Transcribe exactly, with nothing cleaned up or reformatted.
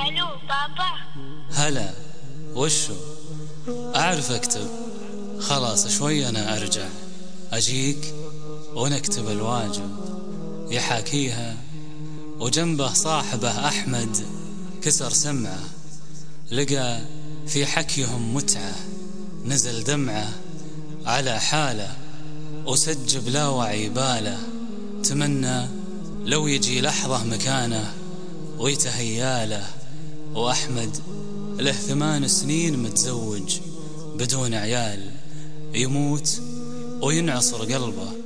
الو بابا. هلا، وشو؟ أعرف أكتب. خلاص شوي أنا أرجع أجيك ونكتب الواجب. يحاكيها وجنبه صاحبه أحمد كسر سمعه، لقى في حكيهم متعة، نزل دمعه على حاله وسج بلا وعي باله. تمنى لو يجي لحظة مكانه ويتهياله. وأحمد له ثمان سنين متزوج بدون عيال، يموت وينعصر قلبه